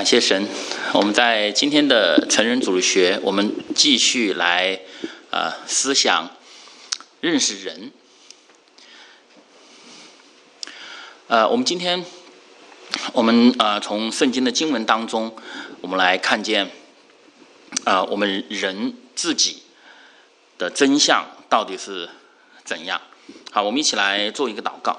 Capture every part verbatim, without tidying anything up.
谢神，我们在今天的成人主日学，我们继续来呃思想认识人。呃，我们今天我们呃从圣经的经文当中，我们来看见啊、呃、我们人自己的真相到底是怎样。好，我们一起来做一个祷告。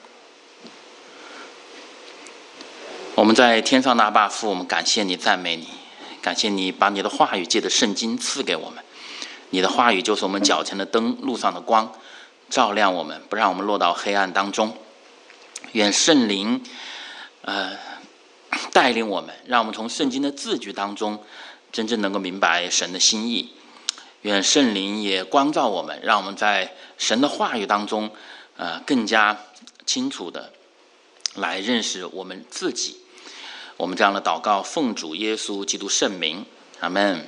我们在天上的阿爸父，我们感谢你，赞美你，感谢你把你的话语借着圣经赐给我们。你的话语就是我们脚前的灯，路上的光，照亮我们，不让我们落到黑暗当中。愿圣灵呃带领我们，让我们从圣经的字句当中真正能够明白神的心意。愿圣灵也光照我们，让我们在神的话语当中呃更加清楚的来认识我们自己。我们这样的祷告奉主耶稣基督圣名，阿们。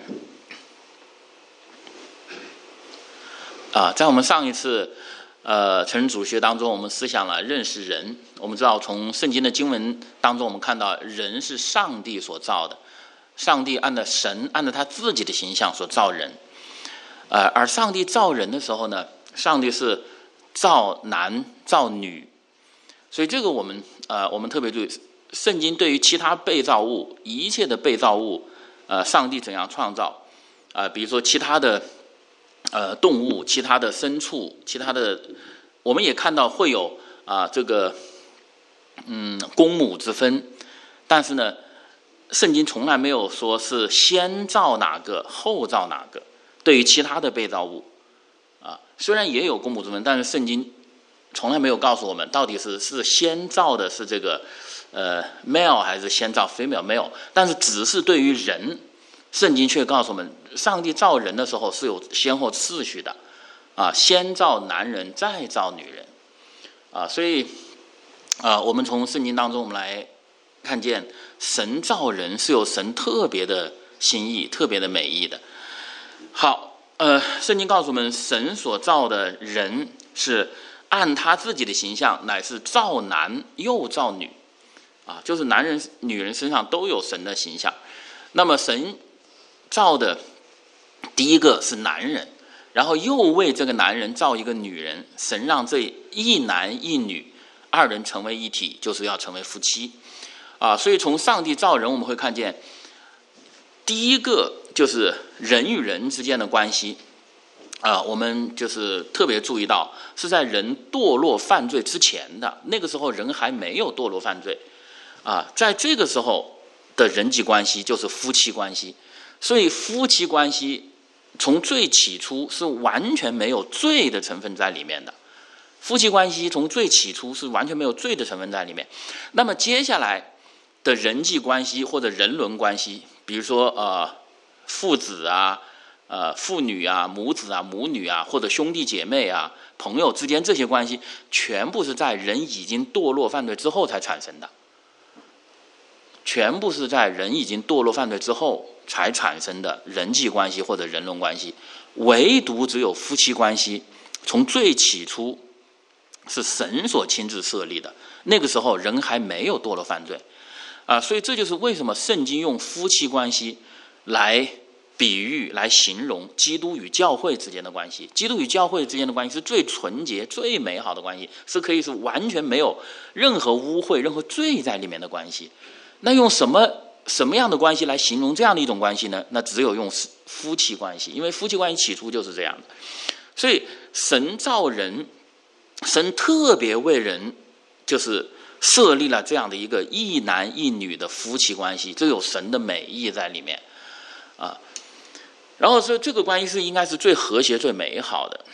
啊，在我们上一次呃成人主学当中，我们思想了认识人。我们知道从圣经的经文当中，我们看到人是上帝所造的，上帝按照神按照他自己的形象所造人。呃，而上帝造人的时候呢，上帝是造男造女，所以这个我们呃我们特别注意。圣经对于其他被造物，一切的被造物，呃，上帝怎样创造？啊、呃，比如说其他的呃动物、其他的牲畜、其他的，我们也看到会有啊、呃、这个嗯公母之分，但是呢，圣经从来没有说是先造哪个后造哪个。对于其他的被造物，啊，虽然也有公母之分，但是圣经从来没有告诉我们到底是是先造的是这个。呃 ，male 还是先造 female 没有，但是只是对于人，圣经却告诉我们，上帝造人的时候是有先后次序的，啊，先造男人，再造女人，啊，所以啊，我们从圣经当中我们来看见，神造人是有神特别的心意、特别的美意的。好，呃，圣经告诉我们，神所造的人是按他自己的形象，乃是造男又造女。啊，就是男人、女人身上都有神的形象。那么神造的第一个是男人，然后又为这个男人造一个女人。神让这一男一女二人成为一体，就是要成为夫妻。啊，所以从上帝造人，我们会看见，第一个就是人与人之间的关系。啊，我们就是特别注意到，是在人堕落犯罪之前的，那个时候人还没有堕落犯罪。啊，在这个时候的人际关系就是夫妻关系，所以夫妻关系从最起初是完全没有罪的成分在里面的。夫妻关系从最起初是完全没有罪的成分在里面。那么接下来的人际关系或者人伦关系，比如说呃父子啊、呃父女啊、母子啊、母女啊，或者兄弟姐妹啊、朋友之间，这些关系全部是在人已经堕落犯罪之后才产生的。全部是在人已经堕落犯罪之后才产生的人际关系或者人伦关系，唯独只有夫妻关系从最起初是神所亲自设立的，那个时候人还没有堕落犯罪啊，所以这就是为什么圣经用夫妻关系来比喻、来形容基督与教会之间的关系。基督与教会之间的关系是最纯洁、最美好的关系，是可以是完全没有任何污秽、任何罪在里面的关系。那用什么什么样的关系来形容这样的一种关系呢？那只有用夫妻关系，因为夫妻关系起初就是这样的。所以神造人，神特别为人就是设立了这样的一个一男一女的夫妻关系，这有神的美意在里面啊。然后说这个关系是应该是最和谐、最美好的。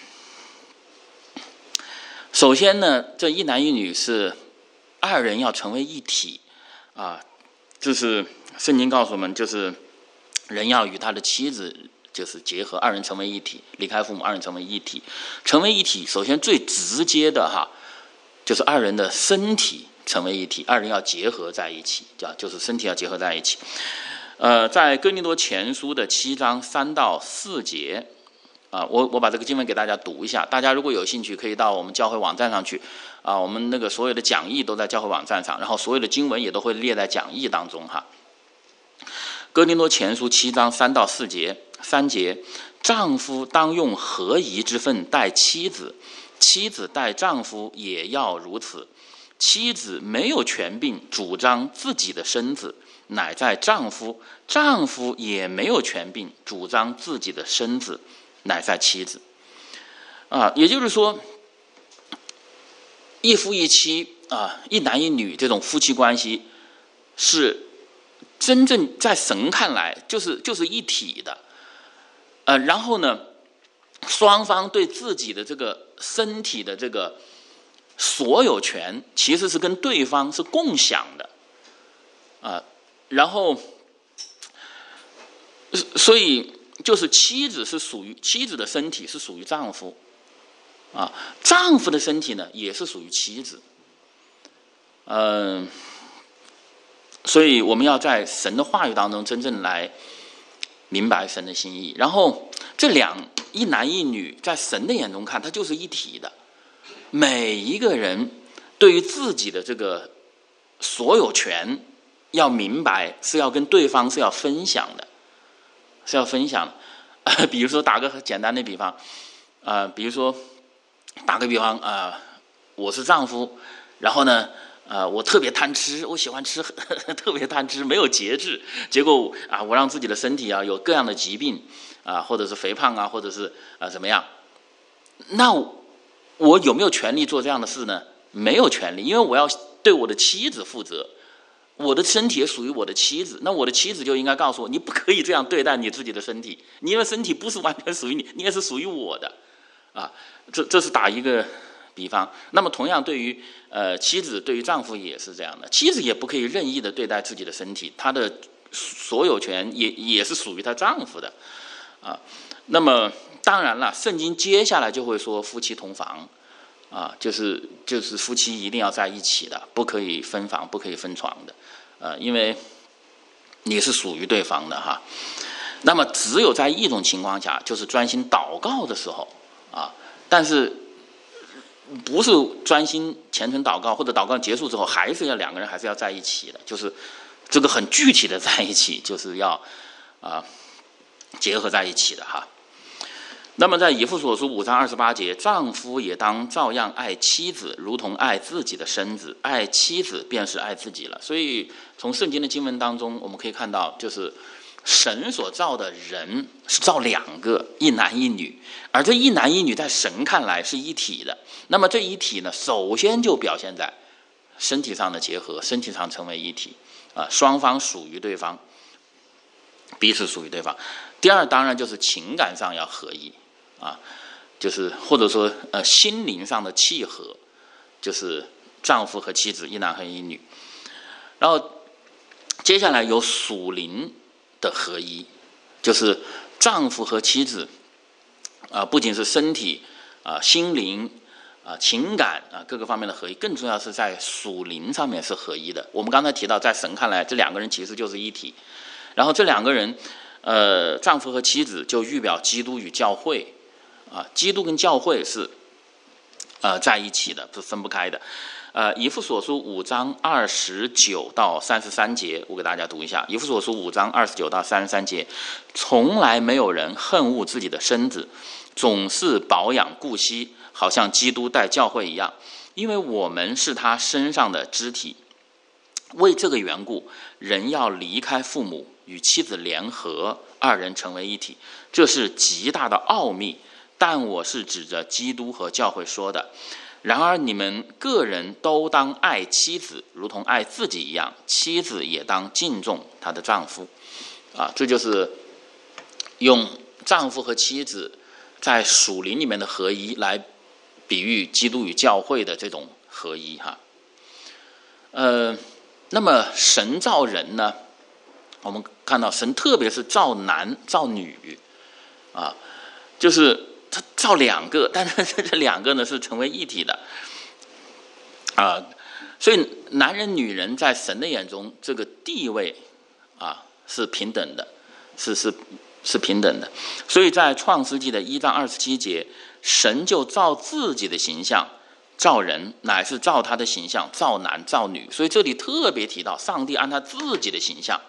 首先呢，这一男一女是二人要成为一体啊。就是圣经告诉我们，就是人要与他的妻子就是结合，二人成为一体，离开父母，二人成为一体。成为一体，首先最直接的哈，就是二人的身体成为一体，二人要结合在一起，叫就是身体要结合在一起。呃，在哥林多前书的七章三到四节啊，我我把这个经文给大家读一下，大家如果有兴趣，可以到我们教会网站上去。啊，我们那个所有的讲义都在教会网站上，然后所有的经文也都会列在讲义当中哈。 哥林多前书七章三到四节，三节，丈夫当用合宜之分待妻子，妻子待丈夫也要如此。妻子没有权柄主张自己的身子，乃在丈夫；丈夫也没有权柄主张自己的身子，乃在妻子。啊，也就是说，一夫一妻啊，一男一女这种夫妻关系，是真正在神看来就是就是一体的。呃，然后呢，双方对自己的这个身体的这个所有权，其实是跟对方是共享的。啊、呃，然后，所以就是妻子是属于妻子的身体是属于丈夫。啊，丈夫的身体呢也是属于妻子，嗯、呃，所以我们要在神的话语当中真正来明白神的心意。然后这两一男一女，在神的眼中看，它就是一体的。每一个人对于自己的这个所有权要明白，是要跟对方是要分享的，是要分享的。呃、比如说打个简单的比方，啊、呃，比如说。打个比方啊、呃，我是丈夫，然后呢，呃，我特别贪吃，我喜欢吃，呵呵特别贪吃，没有节制，结果啊，我让自己的身体啊有各样的疾病啊，或者是肥胖啊，或者是啊怎么样？那我有没有权利做这样的事呢？没有权利，因为我要对我的妻子负责，我的身体也属于我的妻子，那我的妻子就应该告诉我，你不可以这样对待你自己的身体，你的身体不是完全属于你，你也是属于我的。啊，这这是打一个比方。那么同样对于呃妻子，对于丈夫也是这样的，妻子也不可以任意的对待自己的身体，她的所有权也也是属于她丈夫的。啊，那么当然了，圣经接下来就会说夫妻同房，啊，就是就是夫妻一定要在一起的，不可以分房，不可以分床的，呃，因为你是属于对方的哈。那么只有在一种情况下，就是专心祷告的时候。啊，但是不是专心虔诚祷告，或者祷告结束之后，还是要两个人还是要在一起的，就是这个很具体的在一起，就是要啊结合在一起的哈。那么在以弗所书五章二十八节，丈夫也当照样爱妻子，如同爱自己的身子，爱妻子便是爱自己了。所以从圣经的经文当中，我们可以看到，就是神所造的人是造两个，一男一女，而这一男一女在神看来是一体的。那么这一体呢，首先就表现在身体上的结合，身体上成为一体啊，双方属于对方，彼此属于对方。第二，当然就是情感上要合一啊，就是或者说呃心灵上的契合，就是丈夫和妻子，一男和一女。然后接下来有属灵的合一，就是丈夫和妻子啊、呃，不仅是身体啊、呃、心灵啊、呃、情感啊、呃、各个方面的合一，更重要是在属灵上面是合一的。我们刚才提到，在神看来，这两个人其实就是一体。然后这两个人，呃，丈夫和妻子就预表基督与教会啊，基督跟教会是呃在一起的，是分不开的。呃，以弗所书五章二十九到三十三节，我给大家读一下。以弗所书五章二十九到三十三节，从来没有人恨恶自己的身子，总是保养顾惜，好像基督待教会一样，因为我们是他身上的肢体。为这个缘故，人要离开父母，与妻子联合，二人成为一体，这是极大的奥秘。但我是指着基督和教会说的。然而你们个人都当爱妻子，如同爱自己一样，妻子也当敬重她的丈夫。啊，这就是用丈夫和妻子在属灵里面的合一来比喻基督与教会的这种合一哈。呃，那么神造人呢，我们看到神特别是造男造女啊，就是他造两个，但是这两个呢是成为一体的啊，所以男人女人在神的眼中这个地位啊是平等的，是是是平等的。所以在创世纪的一章二十七节，神就照自己的形象造人，乃是照他的形象造男造女。所以这里特别提到上帝按他自己的形象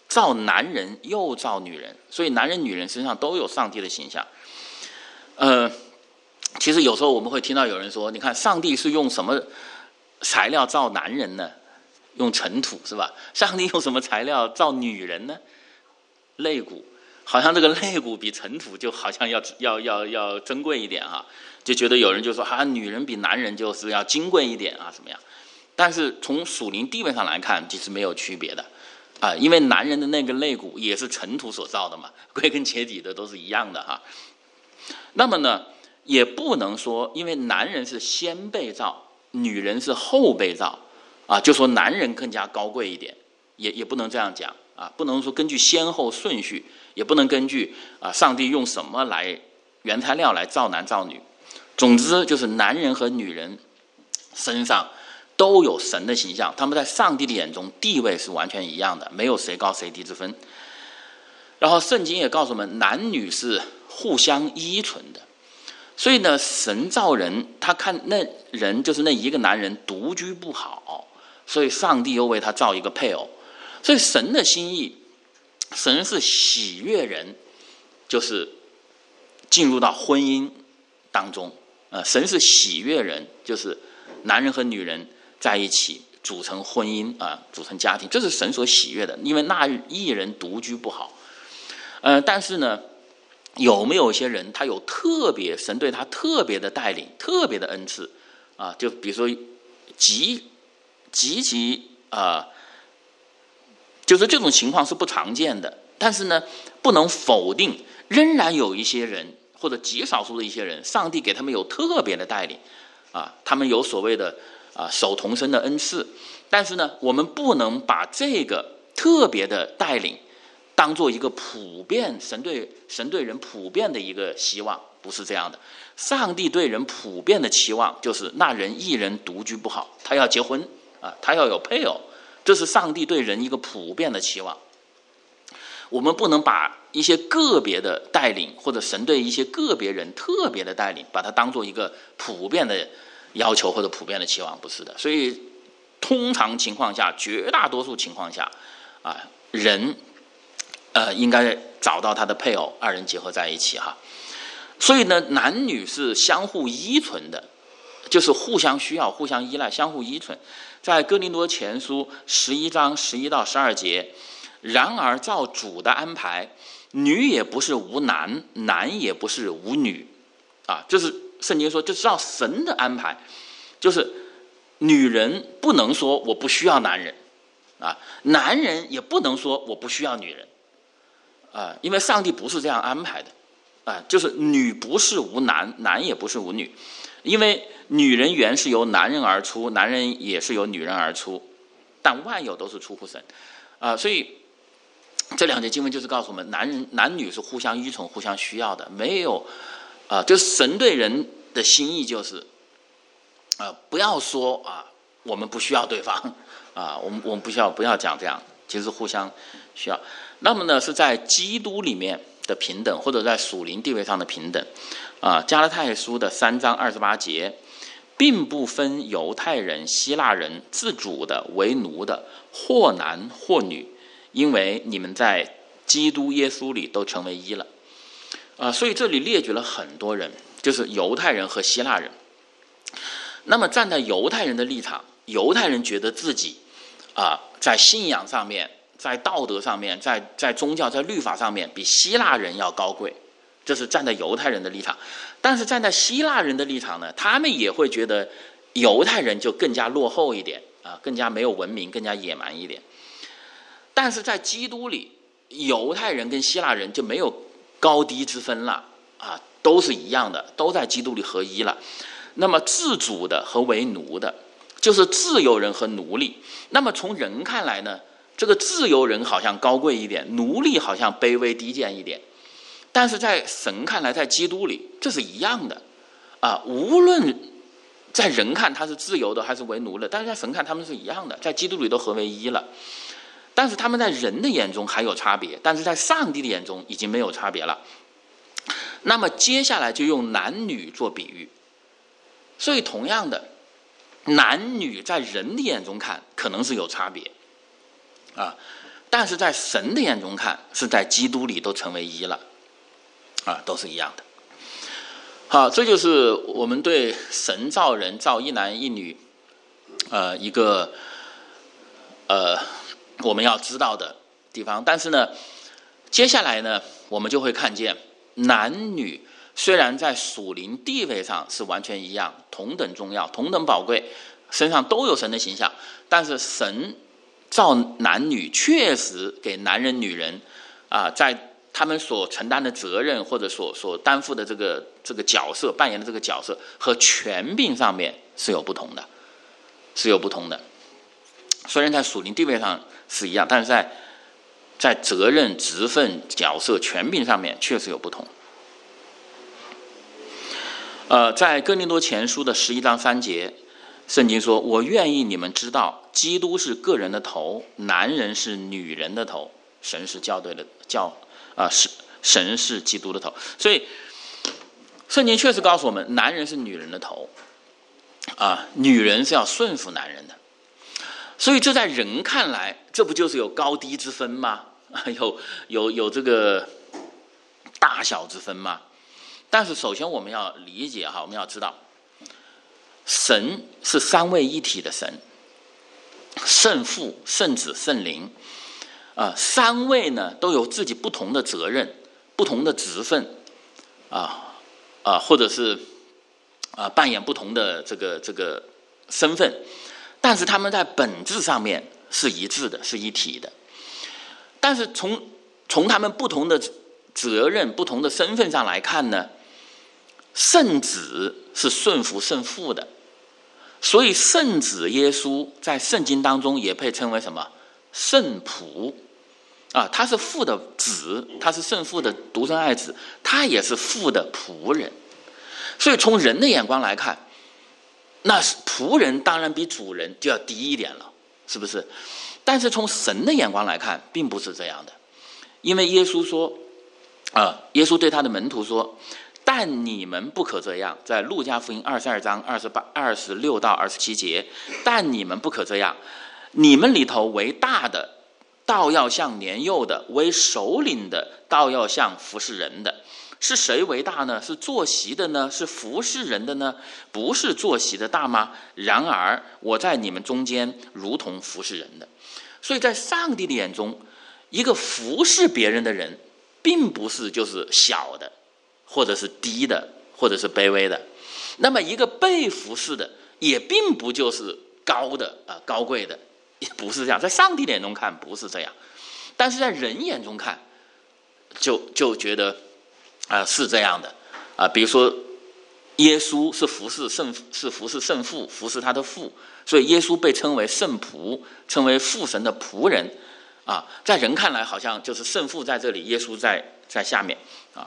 造男人又造女人，所以男人女人身上都有上帝的形象。呃，其实有时候我们会听到有人说，你看上帝是用什么材料造男人呢？用尘土是吧？上帝用什么材料造女人呢？肋骨，好像这个肋骨比尘土就好像要要要要珍贵一点啊，就觉得有人就说啊，女人比男人就是要金贵一点啊，怎么样？但是从属灵地位上来看，其实没有区别的啊，因为男人的那个肋骨也是尘土所造的嘛，归根结底的都是一样的哈。那么呢，也不能说因为男人是先被造，女人是后被造啊，就说男人更加高贵一点，也也不能这样讲啊，不能说根据先后顺序，也不能根据啊上帝用什么来原材料来造男造女。总之就是男人和女人身上都有神的形象，他们在上帝的眼中地位是完全一样的，没有谁高谁低之分。然后圣经也告诉我们，男女是互相依存的。所以呢，神造人，他看那人就是那一个男人独居不好，所以上帝又为他造一个配偶。所以神的心意，神是喜悦人，就是进入到婚姻当中。呃，神是喜悦人，就是男人和女人在一起组成婚姻啊、呃，组成家庭，这是神所喜悦的。因为那一人独居不好。呃，但是呢，有没有一些人他有特别神对他特别的带领，特别的恩赐啊？就比如说极极其啊、呃，就是这种情况是不常见的。但是呢，不能否定，仍然有一些人或者极少数的一些人，上帝给他们有特别的带领啊，他们有所谓的啊守童身的恩赐。但是呢，我们不能把这个特别的带领当做一个普遍神对神对人普遍的一个希望，不是这样的。上帝对人普遍的期望就是那人一人独居不好，他要结婚啊，他要有配偶，这是上帝对人一个普遍的期望。我们不能把一些个别的带领，或者神对一些个别人特别的带领，把它当做一个普遍的要求或者普遍的期望，不是的。所以通常情况下，绝大多数情况下啊，人呃，应该找到他的配偶，二人结合在一起哈。所以呢，男女是相互依存的，就是互相需要、互相依赖、相互依存。在哥林多前书十一章十一到十二节，然而照主的安排，女也不是无男，男也不是无女啊。就是圣经说，就是照神的安排，就是女人不能说我不需要男人啊，男人也不能说我不需要女人。啊，因为上帝不是这样安排的，啊，就是女不是无男，男也不是无女，因为女人原是由男人而出，男人也是由女人而出，但万有都是出乎神，啊，所以这两节经文就是告诉我们，男人男女是互相依存、互相需要的，没有，啊，就是神对人的心意就是，啊，不要说啊，我们不需要对方，啊，我们我们不需要不要讲这样，其实互相需要。那么呢，是在基督里面的平等，或者在属灵地位上的平等啊。加拉太书的三章二十八节，并不分犹太人、希腊人，自主的、为奴的，或男或女，因为你们在基督耶稣里都成为一了啊。所以这里列举了很多人，就是犹太人和希腊人。那么站在犹太人的立场，犹太人觉得自己啊，在信仰上面，在道德上面，在在宗教、在律法上面，比希腊人要高贵，这是站在犹太人的立场。但是站在希腊人的立场呢，他们也会觉得犹太人就更加落后一点啊，更加没有文明，更加野蛮一点。但是在基督里，犹太人跟希腊人就没有高低之分了啊，都是一样的，都在基督里合一了。那么自主的和为奴的，就是自由人和奴隶。那么从人看来呢，这个自由人好像高贵一点，奴隶好像卑微低贱一点，但是在神看来，在基督里这是一样的啊。无论在人看他是自由的还是为奴的，但是在神看他们是一样的，在基督里都合为一了。但是他们在人的眼中还有差别，但是在上帝的眼中已经没有差别了。那么接下来就用男女做比喻，所以同样的，男女在人的眼中看可能是有差别啊， 但是在神的眼中看，是在基督里都成为一了，啊，都是一样的。好，这就是我们对神造人造一男一女，呃，一个呃我们要知道的地方。但是呢，接下来呢，我们就会看见男女虽然在属灵地位上是完全一样，同等重要，同等宝贵，身上都有神的形象，但是神造男女确实给男人女人啊、呃，在他们所承担的责任或者所所担负的这个这个角色扮演的这个角色和权柄上面是有不同的，是有不同的。虽然在属灵地位上是一样，但是在在责任、职分、角色、权柄上面确实有不同。呃，在哥林多前书的十一章三节，圣经说：“我愿意你们知道，基督是个人的头，男人是女人的头，神是教队的教。”啊，是神是基督的头，所以圣经确实告诉我们，男人是女人的头，啊，女人是要顺服男人的。所以这在人看来，这不就是有高低之分吗？有有有这个大小之分吗？但是首先我们要理解哈，我们要知道，神是三位一体的神，圣父、圣子、圣灵。啊，三位呢都有自己不同的责任、不同的职分，啊啊，或者是啊扮演不同的这个这个身份，但是他们在本质上面是一致的，是一体的。但是从从他们不同的责任、不同的身份上来看呢，圣子是顺服圣父的，所以圣子耶稣在圣经当中也被称为什么？圣仆啊，他是父的子，他是圣父的独生爱子，他也是父的仆人。所以从人的眼光来看，那仆人当然比主人就要低一点了，是不是？但是从神的眼光来看，并不是这样的，因为耶稣说，啊，耶稣对他的门徒说：“但你们不可这样。”在路加福音二十二章二十八、二十六到二十七节，但你们不可这样。你们里头为大的，倒要像年幼的；为首领的，倒要像服侍人的。是谁为大呢？是坐席的呢？是服侍人的呢？不是坐席的大吗？然而我在你们中间如同服侍人的。所以在上帝的眼中，一个服侍别人的人，并不是就是小的，或者是低的，或者是卑微的。那么一个被服侍的，也并不就是高的啊、呃、高贵的。也不是这样，在上帝眼中看不是这样，但是在人眼中看，就就觉得啊、呃、是这样的啊、呃。比如说，耶稣是服侍圣，是服侍圣父，服侍他的父，所以耶稣被称为圣仆，称为父神的仆人啊。在人看来，好像就是圣父在这里，耶稣在在下面啊。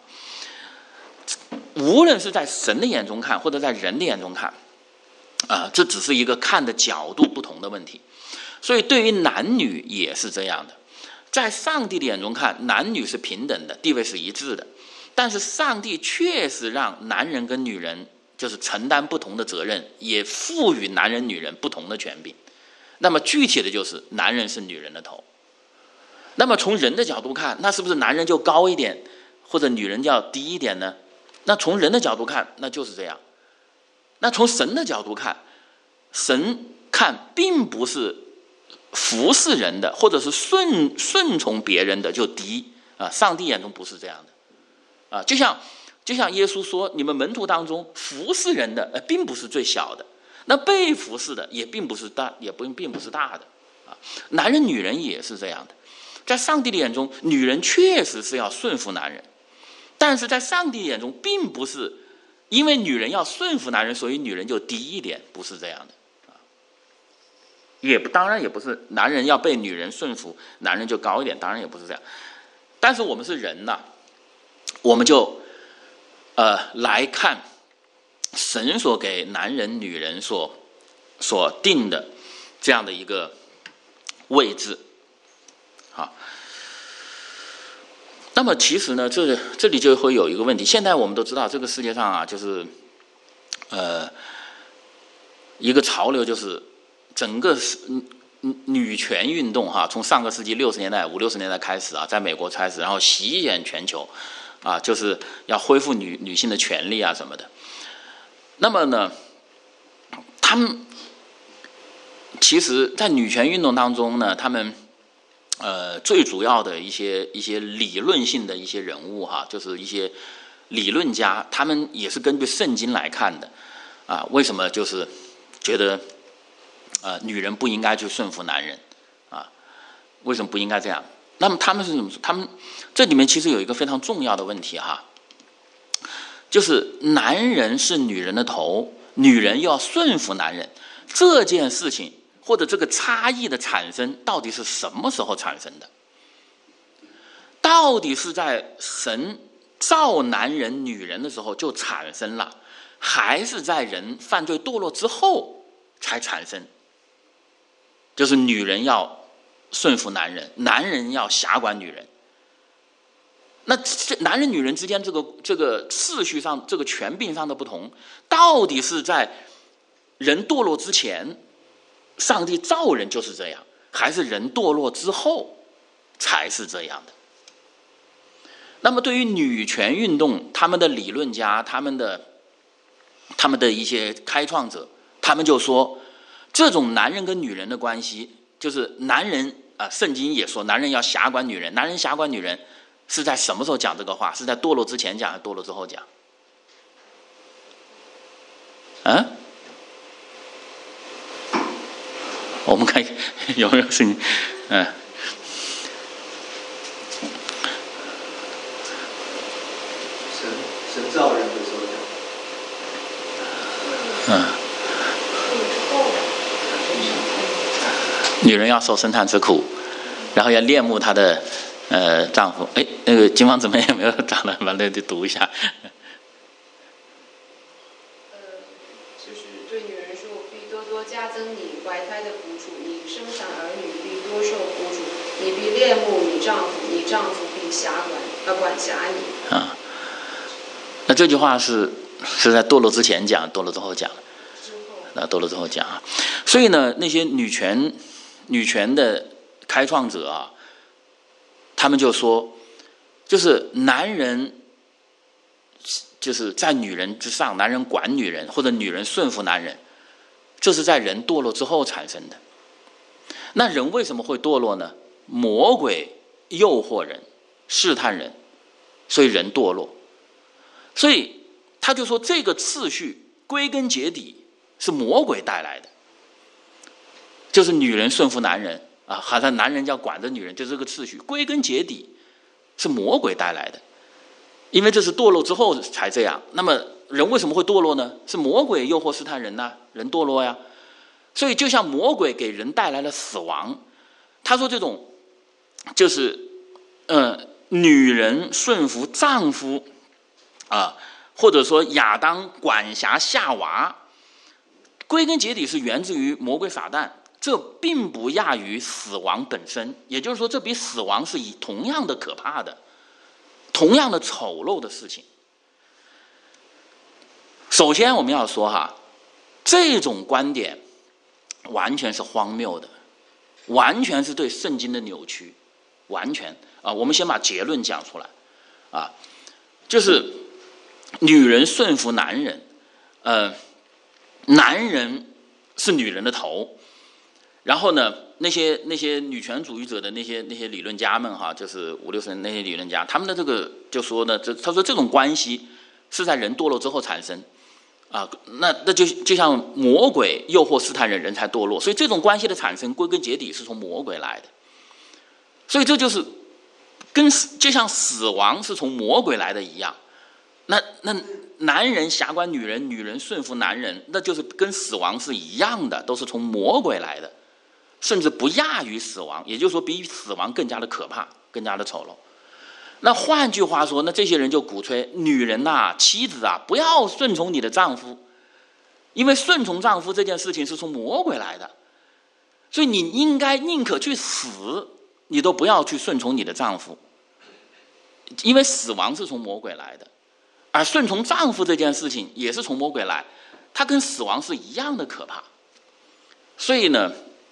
无论是在神的眼中看，或者在人的眼中看，啊，这只是一个看的角度不同的问题。所以对于男女也是这样的，在上帝的眼中看，男女是平等的，地位是一致的，但是上帝确实让男人跟女人就是承担不同的责任，也赋予男人女人不同的权柄。那么具体的就是男人是女人的头。那么从人的角度看，那是不是男人就高一点，或者女人就要低一点呢？那从人的角度看，那就是这样。那从神的角度看，神看并不是服侍人的，或者是顺顺从别人的就低啊，上帝眼中不是这样的啊。就像就像耶稣说，你们门徒当中服侍人的，呃，并不是最小的，那被服侍的也并不是大，也不并不是大的啊。男人女人也是这样的，在上帝的眼中，女人确实是要顺服男人，但是在上帝眼中，并不是因为女人要顺服男人，所以女人就低一点，不是这样的。也当然也不是男人要被女人顺服，男人就高一点，当然也不是这样。但是我们是人呐、啊，我们就呃来看神所给男人、女人所所定的这样的一个位置。好，那么其实呢，这这里就会有一个问题。现在我们都知道，这个世界上啊，就是呃一个潮流，就是整个女权运动哈，从上个世纪六十年代、五六十年代开始啊，在美国开始，然后席卷全球，啊，就是要恢复女女性的权利啊什么的。那么呢，他们其实，在女权运动当中呢，他们呃最主要的一些一些理论性的一些人物哈，就是一些理论家，他们也是根据圣经来看的啊。为什么就是觉得？呃，女人不应该去顺服男人，啊，为什么不应该这样？那么他们是怎么说？他们这里面其实有一个非常重要的问题哈，就是男人是女人的头，女人要顺服男人，这件事情或者这个差异的产生，到底是什么时候产生的？到底是在神造男人、女人的时候就产生了，还是在人犯罪堕落之后才产生？就是女人要顺服男人，男人要辖管女人。那这男人女人之间这个这个次序上、这个权柄上的不同，到底是在人堕落之前，上帝造人就是这样，还是人堕落之后才是这样的？那么，对于女权运动，他们的理论家、他们的他们的一些开创者，他们就说。这种男人跟女人的关系，就是男人啊、呃，圣经也说男人要辖管女人，男人辖管女人是在什么时候讲这个话？是在堕落之前讲，还是堕落之后讲？啊？我们看有没有声音？嗯。 神神造人的时候讲。 嗯。 女人要受生产之苦，然后要恋慕她的呃丈夫。哎，那个金芳姊妹有没有找到？把那得读一下。 呃，就是对女人说：“必多多加增你怀胎的苦楚，你生产儿女必多受苦楚，你必恋慕你丈夫，你丈夫必辖管呃管辖你。” 啊，那这句话是是在堕落之前讲，堕落之后讲。那堕落之后讲啊，所以呢，那些女权。女权的开创者啊，他们就说，就是男人就是在女人之上，男人管女人，或者女人顺服男人，这是在人堕落之后产生的。那人为什么会堕落呢？魔鬼诱惑人，试探人，所以人堕落。所以他就说，这个次序归根结底是魔鬼带来的。就是女人顺服男人啊，好像男人要管着女人，就这个次序，归根结底是魔鬼带来的，因为这是堕落之后才这样。那么人为什么会堕落呢？是魔鬼诱惑试探人呐、啊，人堕落呀。所以就像魔鬼给人带来了死亡，他说这种就是呃，女人顺服丈夫啊，或者说亚当管辖夏娃，归根结底是源自于魔鬼撒旦。这并不亚于死亡本身，也就是说，这比死亡是以同样的可怕的、同样的丑陋的事情。首先，我们要说哈，这种观点完全是荒谬的，完全是对圣经的扭曲，完全啊！我们先把结论讲出来啊，就是女人顺服男人，呃，男人是女人的头。然后呢，那些那些女权主义者的那些那些理论家们哈，就是五六十年那些理论家，他们的这个就说呢，这他说这种关系是在人堕落之后产生啊，那那就就像魔鬼诱惑试探人，人才堕落，所以这种关系的产生归根结底是从魔鬼来的，所以这就是跟就像死亡是从魔鬼来的一样，那那男人辖管女人，女人顺服男人，那就是跟死亡是一样的，都是从魔鬼来的。甚至不亚于死亡，也就是说比死亡更加的可怕，更加的丑陋。那换句话说，那这些人就鼓吹女人呐、啊、妻子啊，不要顺从你的丈夫，因为顺从丈夫这件事情是从魔鬼来的，所以你应该宁可去死，你都不要去顺从你的丈夫，因为死亡是从魔鬼来的，而顺从丈夫这件事情也是从魔鬼来，它跟死亡是一样的可怕。所以呢，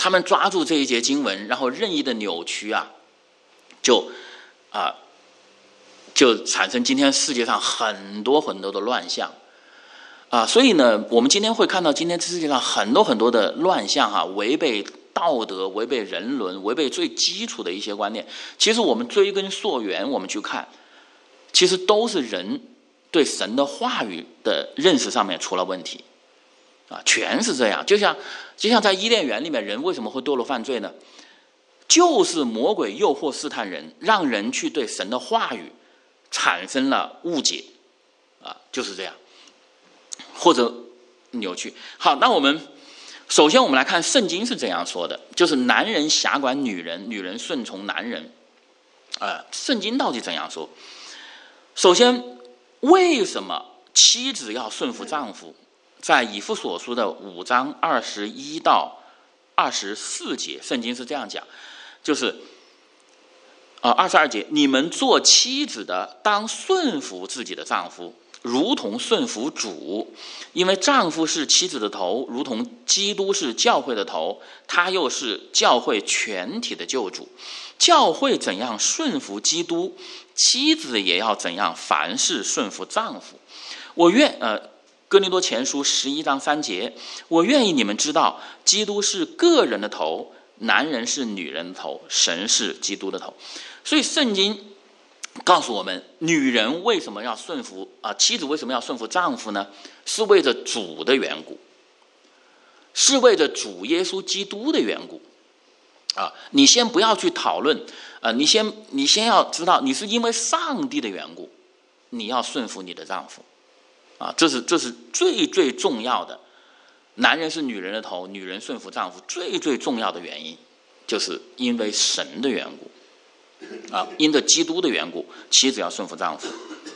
他们抓住这一节经文，然后任意的扭曲啊，就啊、呃、就产生今天世界上很多很多的乱象啊。所以呢，我们今天会看到今天世界上很多很多的乱象哈、啊，违背道德、违背人伦、违背最基础的一些观念。其实我们追根溯源，我们去看，其实都是人对神的话语的认识上面出了问题啊，全是这样。就像就像在伊甸园里面，人为什么会堕落犯罪呢？就是魔鬼诱惑试探人，让人去对神的话语产生了误解啊，就是这样，或者扭曲。好，那我们首先我们来看圣经是怎样说的，就是男人辖管女人，女人顺从男人啊。圣经到底怎样说？首先，为什么妻子要顺服丈夫？在以弗所书的五章二十一到二十四节，圣经是这样讲，就是啊二十二节，你们做妻子的当顺服自己的丈夫，如同顺服主，因为丈夫是妻子的头，如同基督是教会的头，他又是教会全体的救主。教会怎样顺服基督，妻子也要怎样凡事顺服丈夫。我愿呃，哥林多前书十一章三节，我愿意你们知道，基督是个人的头，男人是女人的头，神是基督的头。所以圣经告诉我们，女人为什么要顺服啊？妻子为什么要顺服丈夫呢？是为着主的缘故，是为着主耶稣基督的缘故。啊，你先不要去讨论，呃，你先你先要知道，你是因为上帝的缘故，你要顺服你的丈夫，啊，这是这是最最重要的。男人是女人的头，女人顺服丈夫，最最重要的原因，就是因为神的缘故，啊，因着基督的缘故，妻子要顺服丈夫。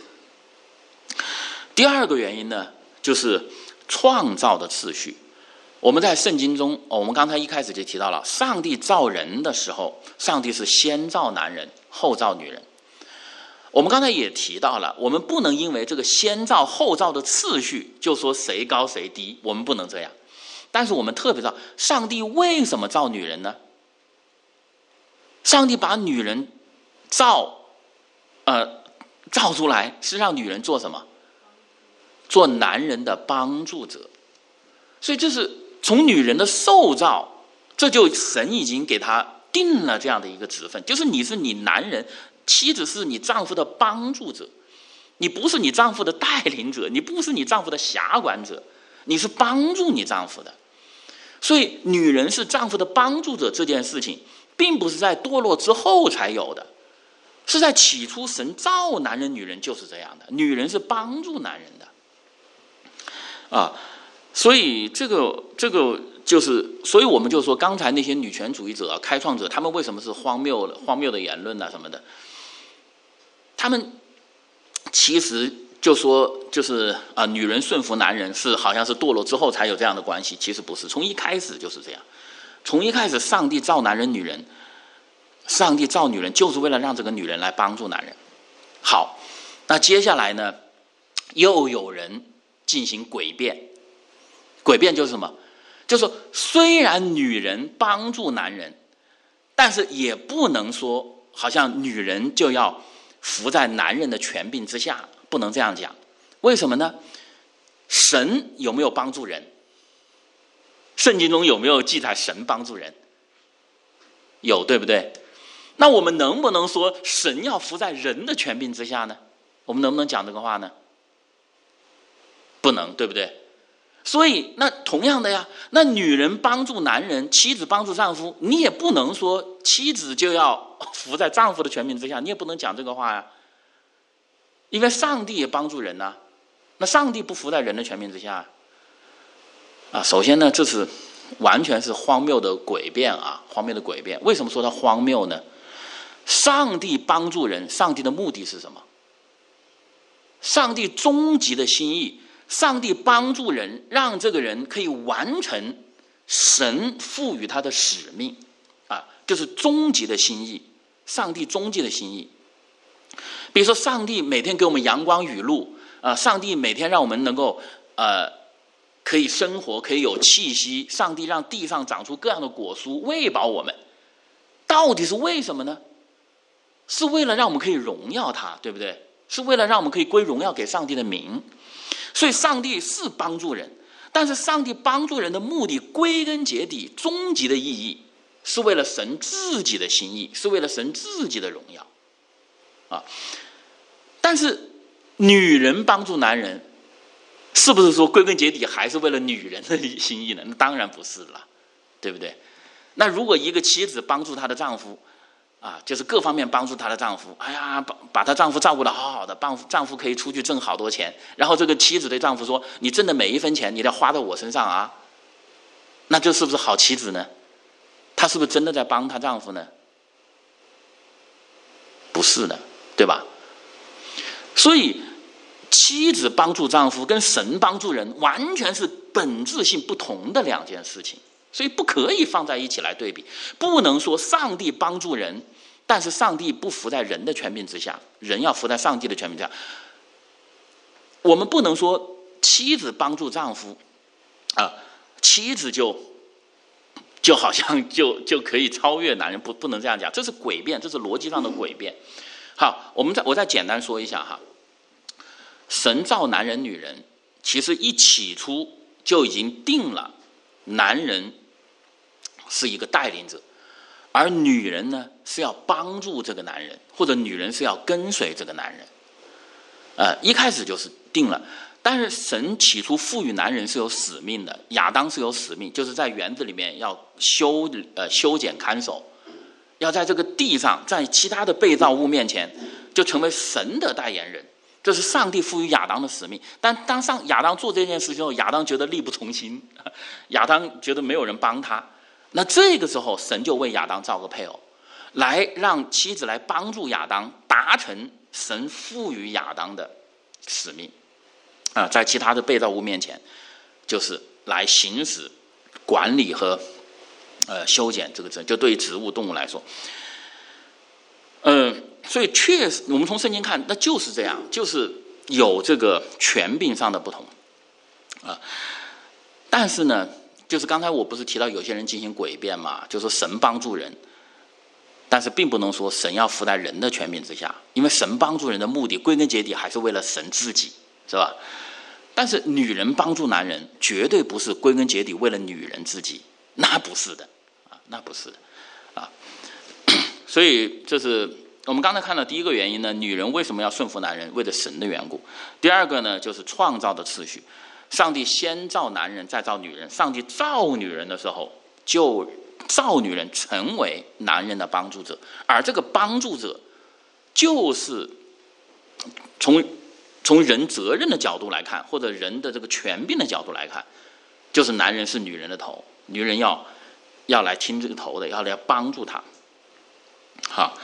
第二个原因呢，就是创造的次序。我们在圣经中，我们刚才一开始就提到了，上帝造人的时候，上帝是先造男人，后造女人。我们刚才也提到了，我们不能因为这个先造后造的次序就说谁高谁低，我们不能这样。但是我们特别知道，上帝为什么造女人呢？上帝把女人造呃造出来，是让女人做什么？做男人的帮助者。所以这是从女人的受造，这就神已经给她定了这样的一个职分，就是你是你男人，妻子是你丈夫的帮助者，你不是你丈夫的带领者，你不是你丈夫的辖管者，你是帮助你丈夫的。所以女人是丈夫的帮助者这件事情，并不是在堕落之后才有的，是在起初神造男人女人就是这样的，女人是帮助男人的啊。所以这个这个就是，所以我们就说，刚才那些女权主义者、开创者，他们为什么是荒谬的、荒谬的言论啊什么的？他们其实就说，就是啊、呃，女人顺服男人是好像是堕落之后才有这样的关系，其实不是，从一开始就是这样。从一开始，上帝造男人、女人，上帝造女人就是为了让这个女人来帮助男人。好，那接下来呢，又有人进行诡辩。诡辩就是什么？就是说，虽然女人帮助男人，但是也不能说好像女人就要服在男人的权柄之下，不能这样讲。为什么呢？神有没有帮助人？圣经中有没有记载神帮助人？有，对不对？那我们能不能说神要服在人的权柄之下呢？我们能不能讲这个话呢？不能，对不对？所以那同样的呀，那女人帮助男人，妻子帮助丈夫，你也不能说妻子就要服在丈夫的权柄之下，你也不能讲这个话呀。因为上帝也帮助人呐、啊，那上帝不服在人的权柄之下啊。首先呢，这是完全是荒谬的诡辩啊，荒谬的诡辩。为什么说它荒谬呢？上帝帮助人，上帝的目的是什么？上帝终极的心意，上帝帮助人，让这个人可以完成神赋予他的使命啊，就是终极的心意，上帝终极的心意。比如说，上帝每天给我们阳光雨露啊，上帝每天让我们能够呃可以生活，可以有气息。上帝让地上长出各样的果蔬，喂饱我们，到底是为什么呢？是为了让我们可以荣耀他，对不对？是为了让我们可以归荣耀给上帝的名。所以上帝是帮助人，但是上帝帮助人的目的，归根结底终极的意义，是为了神自己的心意，是为了神自己的荣耀啊。但是女人帮助男人，是不是说归根结底还是为了女人的心意呢？那当然不是了，对不对？那如果一个妻子帮助她的丈夫啊，就是各方面帮助她的丈夫，哎呀，把把她丈夫照顾得好好的，丈夫丈夫可以出去挣好多钱，然后这个妻子对丈夫说：“你挣的每一分钱，你得花到我身上啊。”那这是不是好妻子呢？她是不是真的在帮她丈夫呢？不是的，对吧？所以，妻子帮助丈夫跟神帮助人，完全是本质性不同的两件事情，所以不可以放在一起来对比。不能说上帝帮助人，但是上帝不服在人的权柄之下，人要服在上帝的权柄之下。我们不能说妻子帮助丈夫，啊，妻子就就好像就就可以超越男人，不不能这样讲，这是诡辩，这是逻辑上的诡辩。好，我们再我再简单说一下哈。神造男人女人，其实一起初就已经定了，男人是一个带领者，而女人呢是要帮助这个男人，或者女人是要跟随这个男人。呃，一开始就是定了。但是神起初赋予男人是有使命的，亚当是有使命，就是在园子里面要修呃修剪看守，要在这个地上，在其他的被造物面前，就成为神的代言人。这是上帝赋予亚当的使命。但当上亚当做这件事情后，亚当觉得力不从心，亚当觉得没有人帮他。那这个时候，神就为亚当造个配偶，来让妻子来帮助亚当达成神赋予亚当的使命。啊，在其他的被造物面前，就是来行使管理和呃修剪这个责任，就对于植物动物来说，嗯、呃，所以确实我们从圣经看，那就是这样，就是有这个权柄上的不同啊。但是呢，就是刚才我不是提到有些人进行诡辩嘛，就说神帮助人，但是并不能说神要服在人的权柄之下，因为神帮助人的目的归根结底还是为了神自己，是吧？但是女人帮助男人，绝对不是归根结底为了女人自己，那不是的啊，那不是的啊。所以这是我们刚才看到第一个原因呢，女人为什么要顺服男人？为了神的缘故。第二个呢，就是创造的次序，上帝先造男人，再造女人。上帝造女人的时候，就造女人成为男人的帮助者，而这个帮助者，就是从从人责任的角度来看，或者人的这个权柄的角度来看，就是男人是女人的头，女人要要来听这个头的，要来帮助他。好，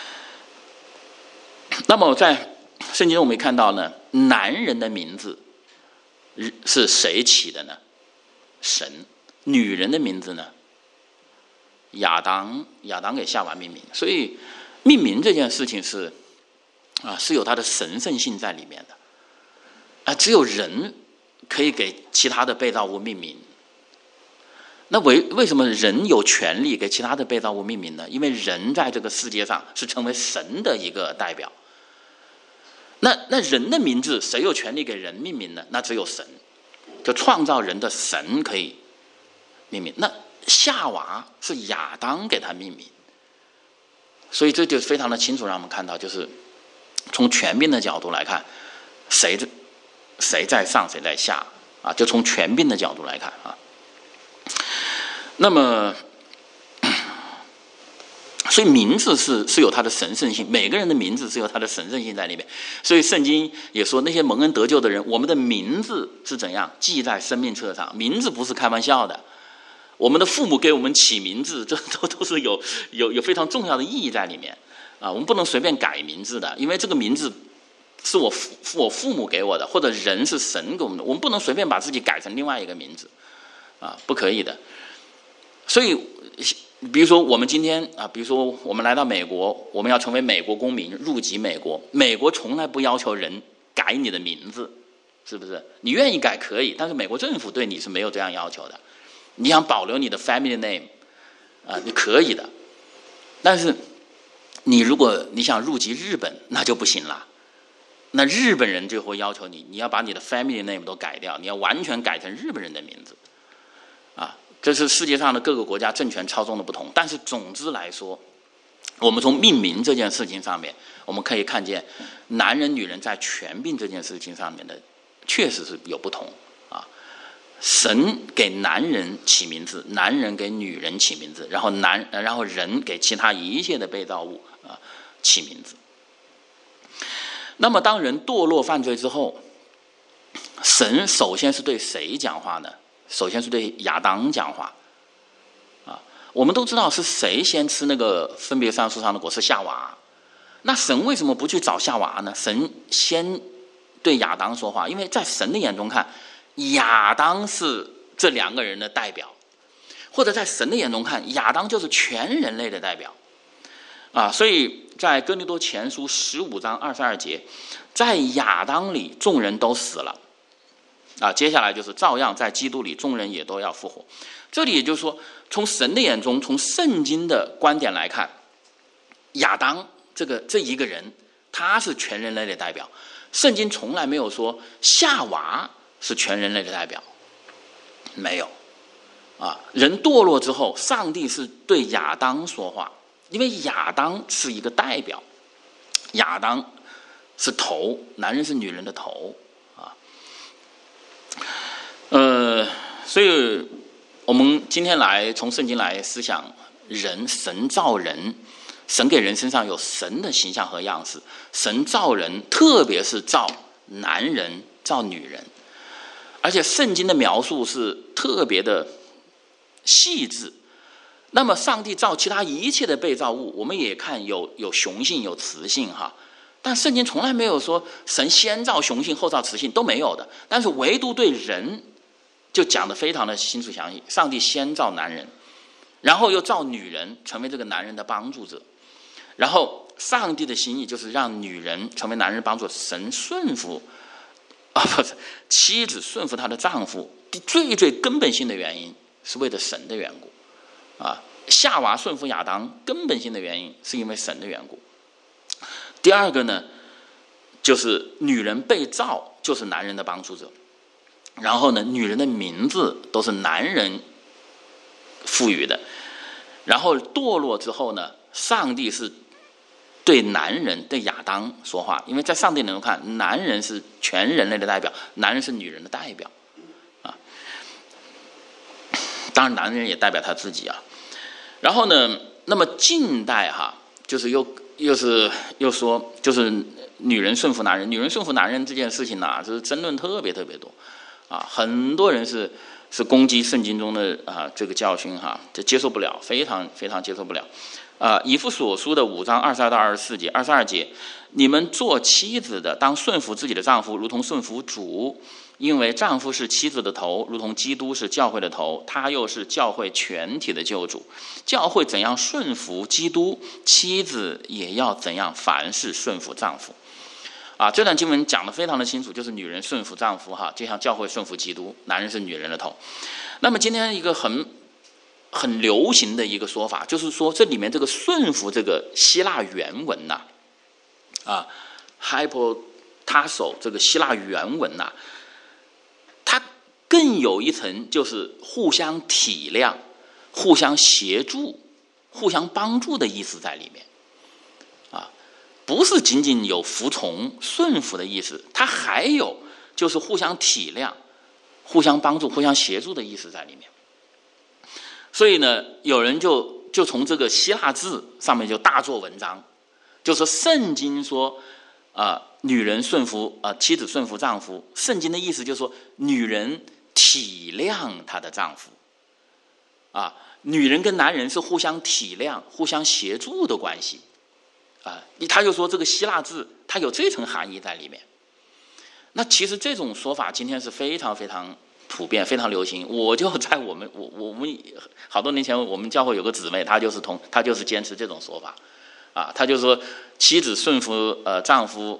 那么在圣经中我们看到呢，男人的名字是谁起的呢？神。女人的名字呢？亚当，亚当给夏娃命名。所以命名这件事情是啊，是有它的神圣性在里面的啊，只有人可以给其他的被造物命名。那为为什么人有权利给其他的被造物命名呢？因为人在这个世界上是成为神的一个代表。那那人的名字谁有权利给人命名呢？那只有神，就创造人的神可以命名。那夏娃是亚当给他命名，所以这就非常的清楚，让我们看到，就是从权柄的角度来看，谁谁在上，谁在下啊？就从权柄的角度来看啊。那么，所以名字是是有它的神圣性，每个人的名字是有它的神圣性在里面。所以圣经也说，那些蒙恩得救的人，我们的名字是怎样记在生命册上？名字不是开玩笑的。我们的父母给我们起名字，这都都是有有有非常重要的意义在里面啊！我们不能随便改名字的，因为这个名字是我父我父母给我的，或者人是神给我们的，我们不能随便把自己改成另外一个名字啊，不可以的。所以，比如说我们今天啊，比如说我们来到美国，我们要成为美国公民，入籍美国，美国从来不要求人改你的名字， 是不是？你愿意改可以，但是美国政府对你是没有这样要求的。你想保留你的 family name 啊、呃，你可以的。但是你如果你想入籍日本，那就不行了。那日本人就会要求你，你要把你的 family name 都改掉，你要完全改成日本人的名字。啊，这是世界上的各个国家政权操纵的不同。但是总之来说，我们从命名这件事情上面，我们可以看见男人女人在权柄这件事情上面的确实是有不同啊。神给男人起名字，男人给女人起名字，然后男然后人给其他一切的被造物啊起名字。那么当人堕落犯罪之后，神首先是对谁讲话呢？首先是对亚当讲话啊。我们都知道是谁先吃那个分别善恶树上的果？是夏娃。那神为什么不去找夏娃呢？神先对亚当说话，因为在神的眼中看，亚当是这两个人的代表，或者在神的眼中看，亚当就是全人类的代表啊。所以在哥林多前书十五章二十二节，在亚当里众人都死了啊，接下来就是照样在基督里众人也都要复活。这里也就是说，从神的眼中，从圣经的观点来看，亚当这个这一个人他是全人类的代表。圣经从来没有说夏娃是全人类的代表，没有啊。人堕落之后，上帝是对亚当说话，因为亚当是一个代表，亚当是头，男人是女人的头啊。呃，所以我们今天来从圣经来思想人，神造人，神给人身上有神的形象和样式，神造人特别是造男人造女人，而且圣经的描述是特别的细致。那么上帝造其他一切的被造物，我们也看有有雄性有雌性哈，但圣经从来没有说神先造雄性后造雌性，都没有的。但是唯独对人就讲得非常的清楚详细，上帝先造男人，然后又造女人成为这个男人的帮助者，然后上帝的心意就是让女人成为男人帮助，神顺服啊，不是妻子顺服她的丈夫，最最根本性的原因是为了神的缘故啊。夏娃顺服亚当根本性的原因是因为神的缘故。第二个呢，就是女人被造就是男人的帮助者，然后呢，女人的名字都是男人赋予的。然后堕落之后呢，上帝是对男人对亚当说话，因为在上帝能够看，男人是全人类的代表，男人是女人的代表啊。当然男人也代表他自己啊。然后呢，那么近代哈，就是又又是又说就是女人顺服男人，女人顺服男人这件事情呢、啊，就是争论特别特别多啊，很多人是是攻击圣经中的啊这个教训哈，这接受不了，非常非常接受不了。啊，以弗所书的五章二十二到二十四节，二十二节，你们做妻子的当顺服自己的丈夫，如同顺服主，因为丈夫是妻子的头，如同基督是教会的头，他又是教会全体的救主。教会怎样顺服基督，妻子也要怎样凡事顺服丈夫。啊，这段经文讲得非常的清楚，就是女人顺服丈夫哈，就像教会顺服基督，男人是女人的头。那么今天一个很很流行的一个说法，就是说这里面这个顺服这个希腊原文呐、啊，啊 hypotasso 这个希腊原文呐、啊，它更有一层就是互相体谅、互相协助、互相帮助的意思在里面，啊，不是仅仅有服从、顺服的意思，它还有就是互相体谅、互相帮助、互相协助的意思在里面。所以呢，有人就就从这个希腊字上面就大做文章，就说圣经说啊、呃，女人顺服啊、呃，妻子顺服丈夫。圣经的意思就是说，女人体谅她的丈夫，啊，女人跟男人是互相体谅、互相协助的关系，啊，他就说这个希腊字它有这层含义在里面。那其实这种说法今天是非常非常普遍，非常流行。我就在我们我我们好多年前，我们教会有个姊妹，她就是同她就是坚持这种说法，啊，她就说妻子顺服呃丈夫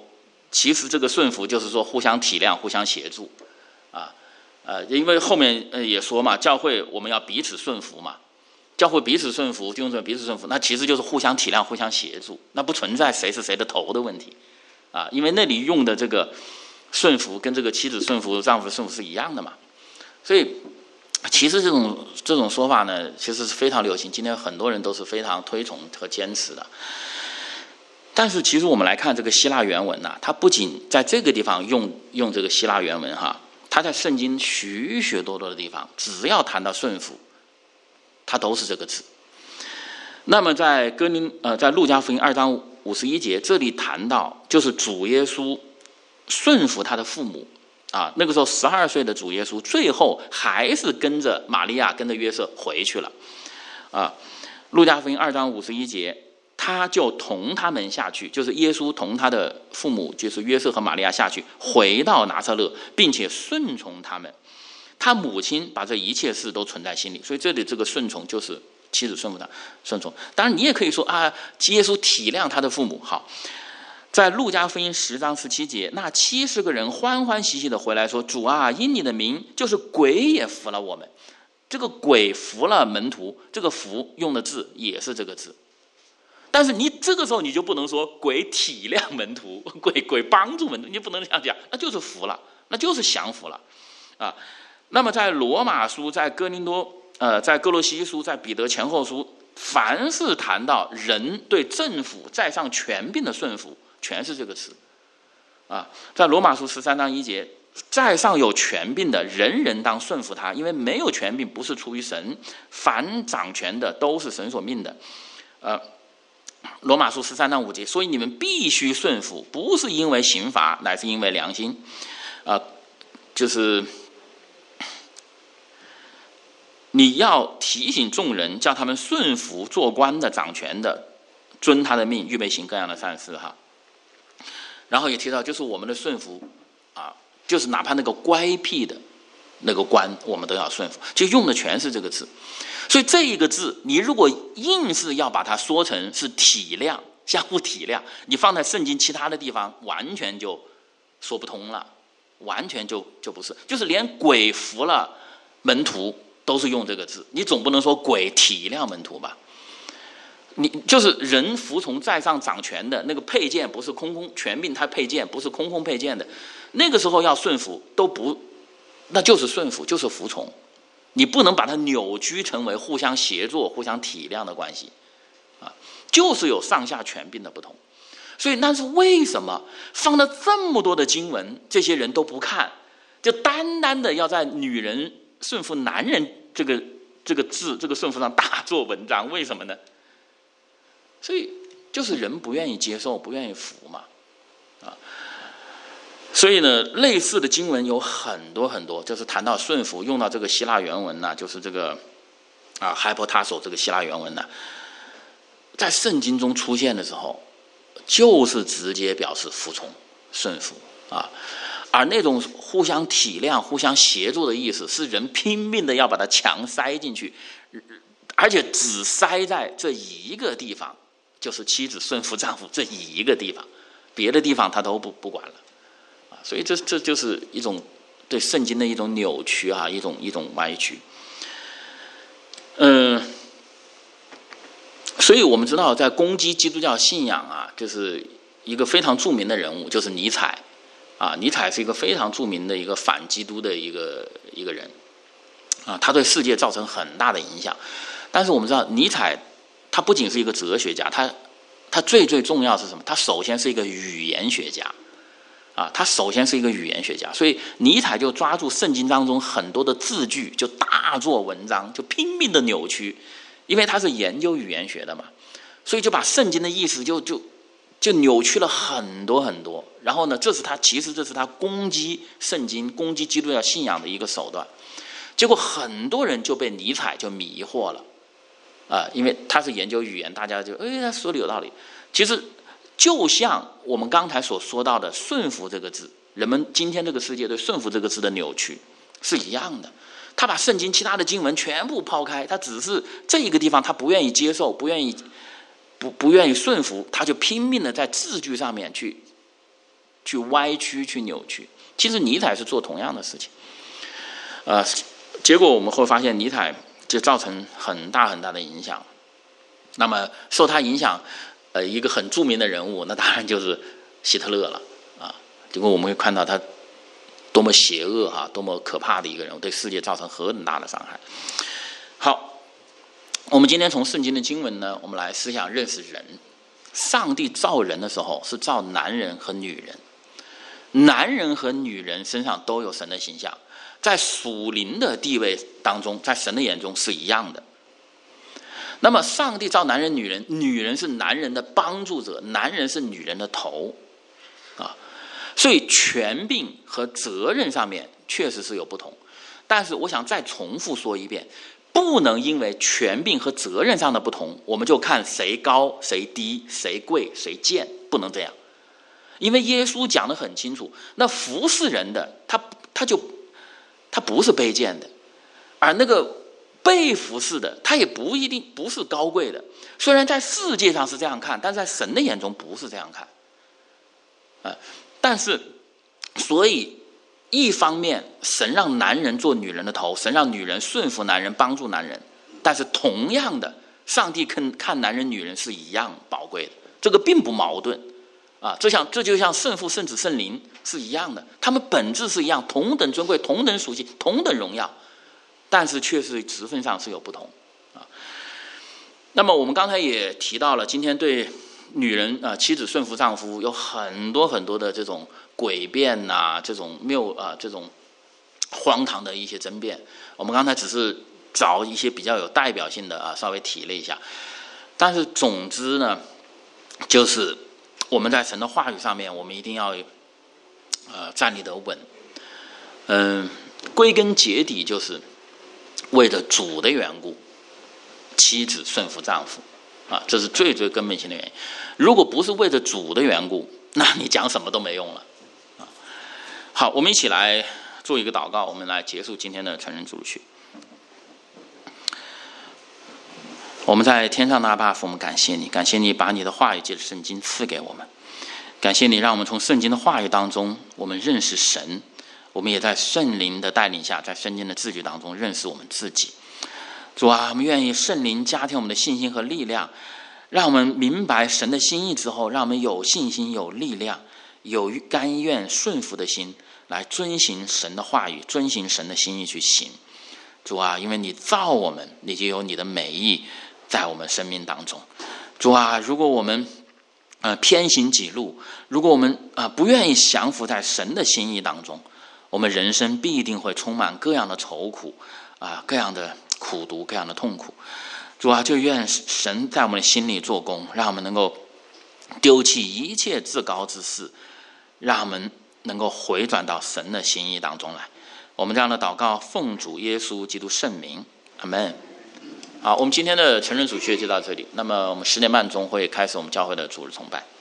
其实这个顺服就是说互相体谅、互相协助，啊，呃，因为后面呃也说嘛，教会我们要彼此顺服嘛，教会彼此顺服，弟兄姊妹彼此顺服，那其实就是互相体谅、互相协助，那不存在谁是谁的头的问题，啊，因为那里用的这个顺服跟这个妻子顺服、丈夫顺服是一样的嘛，所以其实这种这种说法呢，其实是非常流行，今天很多人都是非常推崇和坚持的。但是其实我们来看这个希腊原文呐，它不仅在这个地方用用这个希腊原文哈，它在圣经许许多多的地方，只要谈到顺服，它都是这个字。那么在哥林呃在路加福音二章五十一节，这里谈到就是主耶稣顺服他的父母啊，那个时候十二岁的主耶稣，最后还是跟着玛利亚跟着约瑟回去了啊。路加福音二章五十一节。他就同他们下去，就是耶稣同他的父母，就是约瑟和玛利亚下去，回到拿撒勒，并且顺从他们。他母亲把这一切事都存在心里，所以这里这个顺从就是妻子顺服他，顺从。当然你也可以说啊，耶稣体谅他的父母。好，在路加福音十章十七节，那七十个人欢欢喜喜的回来说：“主啊，因你的名，就是鬼也服了我们。”这个鬼服了门徒，这个服用的字也是这个字。但是你这个时候你就不能说鬼体谅门徒，鬼鬼帮助门徒，你不能这样讲，那就是服了，那就是降服了啊。那么在罗马书、在哥林多、呃，在哥罗西书、在彼得前后书，凡是谈到人对政府在上权柄的顺服，全是这个词啊。在罗马书十三章一节，在上有权柄的，人人当顺服他，因为没有权柄不是出于神，凡掌权的都是神所命的，呃。罗马书十三章五节，所以你们必须顺服，不是因为刑罚，乃是因为良心。啊、呃，就是你要提醒众人，叫他们顺服做官的、掌权的，遵他的命，预备行各样的善事哈。然后也提到，就是我们的顺服啊，就是哪怕那个乖僻的那个官，我们都要顺服，就用的全是这个字。所以这一个字，你如果硬是要把它说成是体谅、相互体谅，你放在圣经其他的地方，完全就说不通了，完全就就不是，就是连鬼服了门徒都是用这个字，你总不能说鬼体谅门徒吧？你就是人服从在上掌权的那个佩剑，不是空空权柄，他佩剑不是空空佩剑的，那个时候要顺服都不，那就是顺服，就是服从。你不能把它扭曲成为互相协作、互相体谅的关系，啊，就是有上下权柄的不同。所以那是为什么放了这么多的经文，这些人都不看，就单单的要在女人顺服男人这个这个字、这个顺服上大做文章？为什么呢？所以就是人不愿意接受，不愿意服嘛，啊。所以呢，类似的经文有很多很多，就是谈到顺服，用到这个希腊原文呢，就是这个啊 hypotasso 这个希腊原文呢，在圣经中出现的时候，就是直接表示服从、顺服啊，而那种互相体谅、互相协助的意思，是人拼命的要把它强塞进去，而且只塞在这一个地方，就是妻子顺服丈夫这一个地方，别的地方他都不不管了。所以这这就是一种对圣经的一种扭曲啊，一种一种歪曲。嗯、呃，所以我们知道，在攻击基督教信仰啊，就是一个非常著名的人物，就是尼采啊。尼采是一个非常著名的一个反基督的一个一个人啊，他对世界造成很大的影响。但是我们知道，尼采他不仅是一个哲学家，他他最最重要是什么？他首先是一个语言学家。啊，他首先是一个语言学家，所以尼采就抓住圣经当中很多的字句，就大做文章，就拼命的扭曲，因为他是研究语言学的嘛，所以就把圣经的意思就就就扭曲了很多很多。然后呢，这是他其实这是他攻击圣经、攻击基督教信仰的一个手段。结果很多人就被尼采就迷惑了啊，因为他是研究语言，大家就哎，他说的有道理。其实。就像我们刚才所说到的“顺服”这个字，人们今天这个世界对“顺服”这个字的扭曲是一样的。他把圣经其他的经文全部抛开，他只是这一个地方他不愿意接受，不愿意不不愿意顺服，他就拼命的在字句上面去去歪曲、去扭曲。其实尼采是做同样的事情，呃，结果我们会发现尼采就造成很大很大的影响。那么受他影响，呃，一个很著名的人物，那当然就是希特勒了啊。结果我们会看到他多么邪恶哈、啊，多么可怕的一个人物，对世界造成很大的伤害。好，我们今天从圣经的经文呢，我们来思想认识人。上帝造人的时候是造男人和女人，男人和女人身上都有神的形象，在属灵的地位当中，在神的眼中是一样的。那么上帝造男人女人，女人是男人的帮助者，男人是女人的头啊，所以权柄和责任上面确实是有不同。但是我想再重复说一遍，不能因为权柄和责任上的不同，我们就看谁高谁低，谁贵谁贱，不能这样。因为耶稣讲得很清楚，那服侍人的他他就他不是卑贱的，而那个被服侍的他也不一定不是高贵的。虽然在世界上是这样看，但在神的眼中不是这样看啊。但是所以一方面神让男人做女人的头，神让女人顺服男人，帮助男人，但是同样的上帝看看男人女人是一样宝贵的，这个并不矛盾啊。这像这就像圣父圣子圣灵是一样的，他们本质是一样，同等尊贵，同等属性，同等荣耀，但是却是职分上是有不同啊。那么我们刚才也提到了，今天对女人啊、呃，妻子顺服丈夫有很多很多的这种诡辩呐、啊，这种谬啊、呃，这种荒唐的一些争辩。我们刚才只是找一些比较有代表性的啊，稍微提了一下。但是总之呢，就是我们在神的话语上面，我们一定要呃站立得稳。嗯、呃，归根结底就是为了主的缘故，妻子顺服丈夫。啊，这是最最根本性的原因。如果不是为着主的缘故，那你讲什么都没用了。啊，好，我们一起来做一个祷告，我们来结束今天的成人主曲。我们在天上的阿爸父，我们感谢你，感谢你把你的话语借着圣经赐给我们，感谢你让我们从圣经的话语当中，我们认识神，我们也在圣灵的带领下，在圣经的字句当中认识我们自己。主啊，我们愿意圣灵加添我们的信心和力量，让我们明白神的心意之后，让我们有信心、有力量、有甘愿顺服的心，来遵行神的话语，遵行神的心意去行。主啊，因为你造我们，你就有你的美意在我们生命当中。主啊，如果我们呃偏行己路，如果我们啊、呃、不愿意降服在神的心意当中，我们人生必定会充满各样的愁苦啊、呃，各样的苦毒，各样的痛苦。主啊，就愿神在我们的心里做工，让我们能够丢弃一切自高之事，让我们能够回转到神的心意当中来。我们这样的祷告奉主耶稣基督圣名，阿们。好，我们今天的成人主学就到这里。那么我们十点半钟会开始我们教会的主日崇拜。